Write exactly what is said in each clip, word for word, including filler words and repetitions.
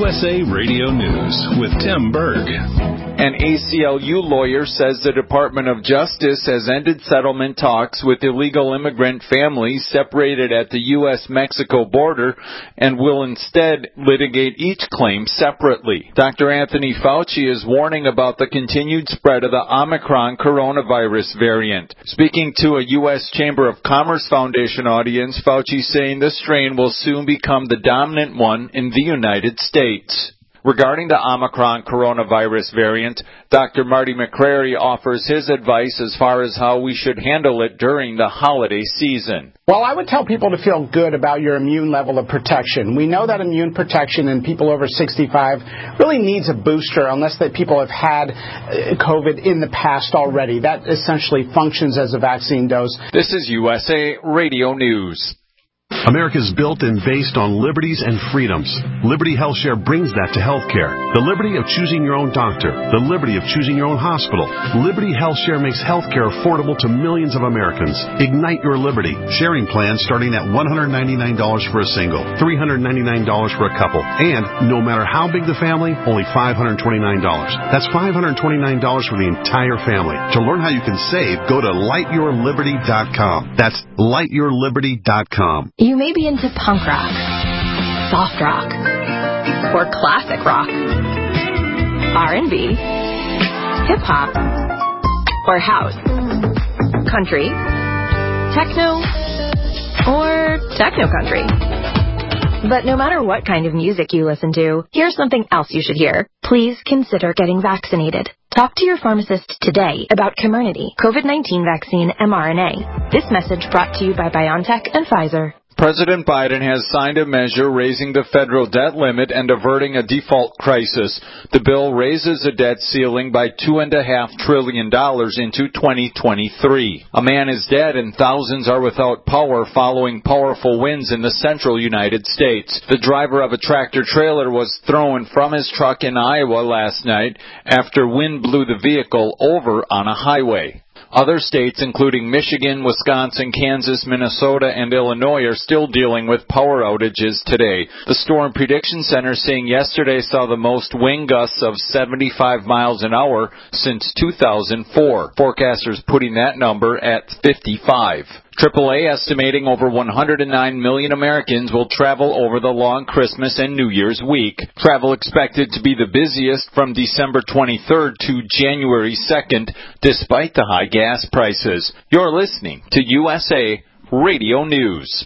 U S A Radio News with Tim Berg. An A C L U lawyer says the Department of Justice has ended settlement talks with illegal immigrant families separated at the U S Mexico border and will instead litigate each claim separately. Doctor Anthony Fauci is warning about the continued spread of the Omicron coronavirus variant. Speaking to a U S Chamber of Commerce Foundation audience, Fauci saying the strain will soon become the dominant one in the United States. Regarding the Omicron coronavirus variant, Doctor Marty McCrary offers his advice as far as how we should handle it during the holiday season. Well, I would tell people to feel good about your immune level of protection. We know that immune protection in people over sixty-five really needs a booster unless that people have had COVID in the past already. That essentially functions as a vaccine dose. This is U S A Radio News. America is built and based on liberties and freedoms. Liberty HealthShare brings that to healthcare. The liberty of choosing your own doctor. The liberty of choosing your own hospital. Liberty HealthShare makes healthcare affordable to millions of Americans. Ignite your liberty. Sharing plans starting at one hundred ninety-nine dollars for a single, three hundred ninety-nine dollars for a couple, and no matter how big the family, only five hundred twenty-nine dollars. That's five hundred twenty-nine dollars for the entire family. To learn how you can save, go to light your liberty dot com. That's light your liberty dot com. You may be into punk rock, soft rock, or classic rock, R and B, hip-hop, or house, country, techno, or techno-country. But no matter what kind of music you listen to, here's something else you should hear. Please consider getting vaccinated. Talk to your pharmacist today about Comirnaty, COVID nineteen vaccine mRNA. This message brought to you by BioNTech and Pfizer. President Biden has signed a measure raising the federal debt limit and averting a default crisis. The bill raises the debt ceiling by two and a half trillion dollars into twenty twenty-three. A man is dead and thousands are without power following powerful winds in the central United States. The driver of a tractor trailer was thrown from his truck in Iowa last night after wind blew the vehicle over on a highway. Other states, including Michigan, Wisconsin, Kansas, Minnesota, and Illinois, are still dealing with power outages today. The Storm Prediction Center saying yesterday saw the most wind gusts of seventy-five miles an hour since two thousand four. Forecasters putting that number at fifty-five. triple A estimating over one hundred nine million Americans will travel over the long Christmas and New Year's week. Travel expected to be the busiest from December twenty-third to January second, despite the high gas prices. You're listening to U S A Radio News.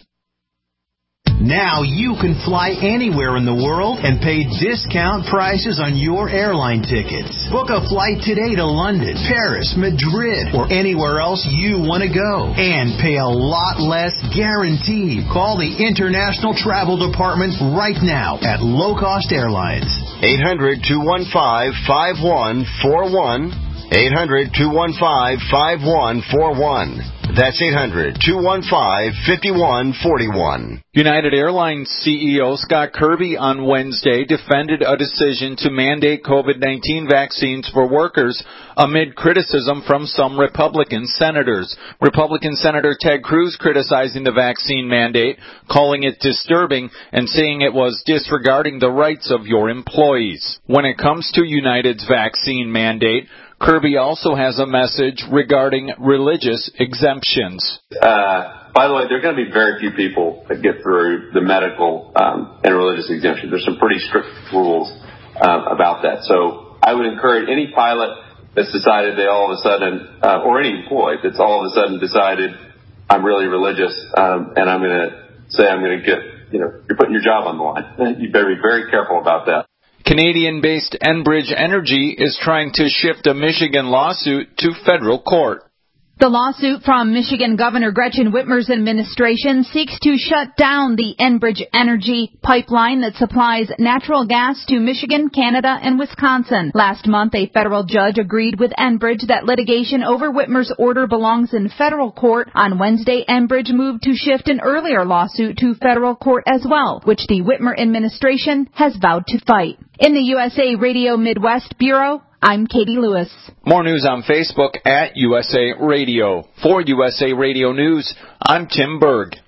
Now you can fly anywhere in the world and pay discount prices on your airline tickets. Book a flight today to London, Paris, Madrid, or anywhere else you want to go. And pay a lot less guaranteed. Call the International Travel Department right now at Low Cost Airlines. eight hundred, two one five, five one four one. eight hundred, two one five, five one four one. That's eight hundred, two one five, five one four one. United Airlines C E O Scott Kirby on Wednesday defended a decision to mandate COVID nineteen vaccines for workers amid criticism from some Republican senators. Republican Senator Ted Cruz criticizing the vaccine mandate, calling it disturbing and saying it was disregarding the rights of your employees. When it comes to United's vaccine mandate, Kirby also has a message regarding religious exemptions. Uh, by the way, there are going to be very few people that get through the medical um, and religious exemption. There's some pretty strict rules um, about that. So I would encourage any pilot that's decided they all of a sudden, uh, or any employee that's all of a sudden decided, I'm really religious um, and I'm going to say I'm going to get, you know, you're putting your job on the line. You better be very careful about that. Canadian-based Enbridge Energy is trying to shift a Michigan lawsuit to federal court. The lawsuit from Michigan Governor Gretchen Whitmer's administration seeks to shut down the Enbridge Energy pipeline that supplies natural gas to Michigan, Canada, and Wisconsin. Last month, a federal judge agreed with Enbridge that litigation over Whitmer's order belongs in federal court. On Wednesday, Enbridge moved to shift an earlier lawsuit to federal court as well, which the Whitmer administration has vowed to fight. In the U S A Radio Midwest Bureau, I'm Katie Lewis. More news on Facebook at U S A Radio. For U S A Radio News, I'm Tim Berg.